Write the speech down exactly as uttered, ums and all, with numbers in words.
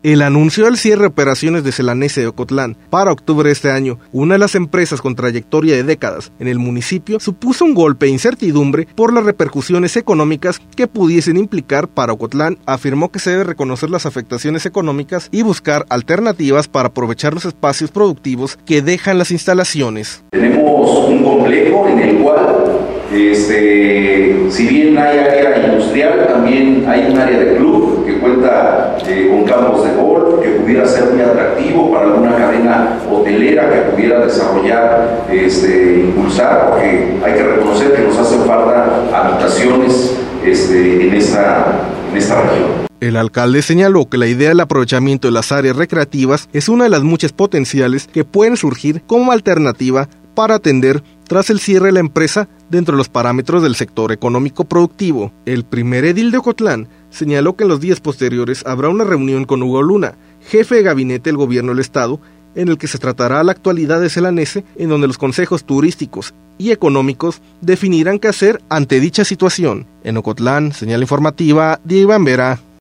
El anuncio del cierre de operaciones de Celanese de Ocotlán para octubre de este año, una de las empresas con trayectoria de décadas en el municipio, supuso un golpe de incertidumbre por las repercusiones económicas que pudiesen implicar para Ocotlán. Afirmó que se debe reconocer las afectaciones económicas y buscar alternativas para aprovechar los espacios productivos que dejan las instalaciones. Tenemos un complejo en el cual, este, si bien hay área industrial, también hay un área de club que cuenta eh, con campos de golf, que pudiera ser muy atractivo para alguna cadena hotelera que pudiera desarrollar, este, impulsar, porque hay que reconocer que nos hacen falta habitaciones este, en, esta, en esta región. El alcalde señaló que la idea del aprovechamiento de las áreas recreativas es una de las muchas potenciales que pueden surgir como alternativa para atender tras el cierre de la empresa dentro de los parámetros del sector económico productivo. El primer edil de Ocotlán señaló que en los días posteriores habrá una reunión con Hugo Luna, jefe de gabinete del gobierno del estado, en el que se tratará la actualidad de Celanese, en donde los consejos turísticos y económicos definirán qué hacer ante dicha situación. En Ocotlán, señal informativa, Diego Iván Vera.